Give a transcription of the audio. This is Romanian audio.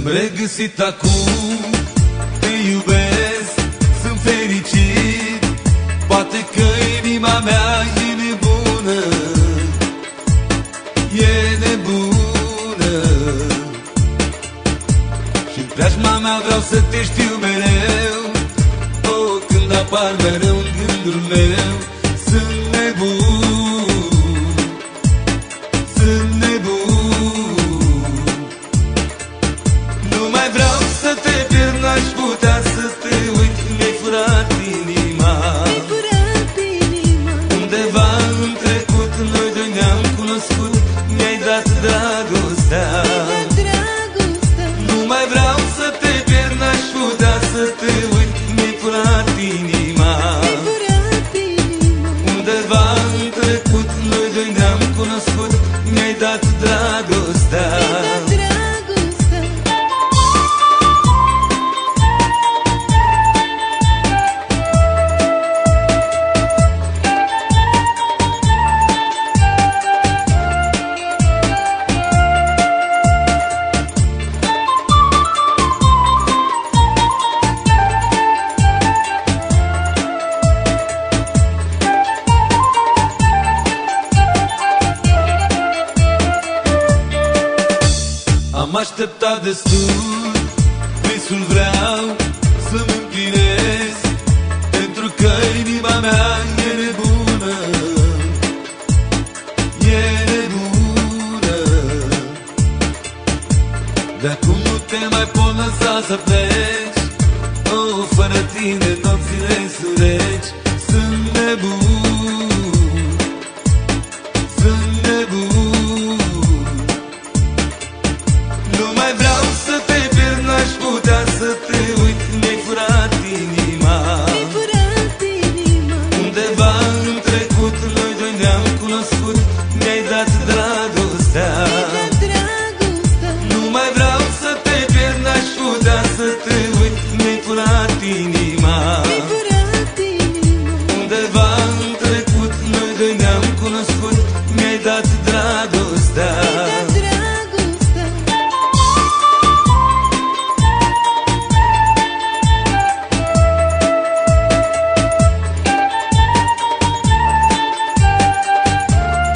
regăsit acum, te iubesc, sunt fericit. Poate că inima mea e nebună, e nebună. Și-n preajma mea vreau să te știu mereu. Oh, când apar mereu în gândul meu, sunt nebun, sunt nebun. Nu mai vreau să te pierd, n-aș putea să te uit. Mi-ai furat inima, undeva în trecut noi doi ne-am cunoscut. Mi-ai dat dragostea, nu mai vreau să te pierd, n-aș putea să te uit. Mi-ai furat inima, undeva în trecut noi doi ne-am cunoscut. Mi-ai dat dragostea. Am așteptat destul, visul vreau să-mi împlinesc, pentru că inima mea e nebună, e nebună. De acum nu te mai pot lăsa să pleci. Oh, fără tine nopțile sunt reci. Sunt nebun, sunt nebun. Nu mai vreau